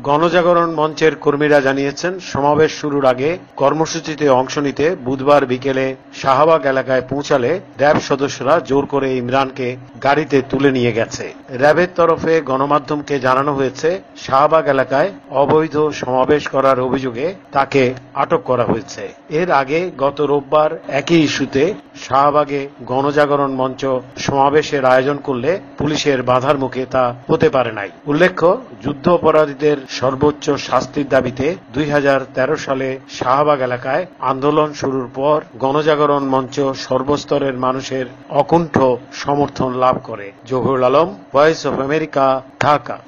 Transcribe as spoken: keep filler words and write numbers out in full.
গণজাগরণ মঞ্চের কর্মীরা জানিয়েছেন, সমাবেশ শুরুর আগে কর্মসূচিতে অংশ নিতে বুধবার বিকেলে শাহবাগ এলাকায় পৌঁছালে র্যাব সদস্যরা জোর করে ইমরানকে গাড়িতে তুলে নিয়ে গেছে। র্যাবের তরফে গণমাধ্যমকে জানানো হয়েছে, শাহবাগ এলাকায় অবৈধ সমাবেশ করার অভিযোগে তাকে আটক করা হয়েছে। এর আগে গত রোববার একই ইস্যুতে শাহবাগে গণজাগরণ মঞ্চ সমাবেশের আয়োজন করলে পুলিশের বাধার মুখে তা হতে পারে নাই। উল্লেখ্য, যুদ্ধ অপরাধীদের সর্বোচ্চ শাস্তির দাবিতে দুই হাজার তেরো সালে শাহবাগ এলাকায় আন্দোলন শুরুর পর গণজাগরণ মঞ্চ সর্বস্তরের মানুষের অকুণ্ঠ সমর্থন লাভ করে। Zahurul Alam, voice of America, Dhaka.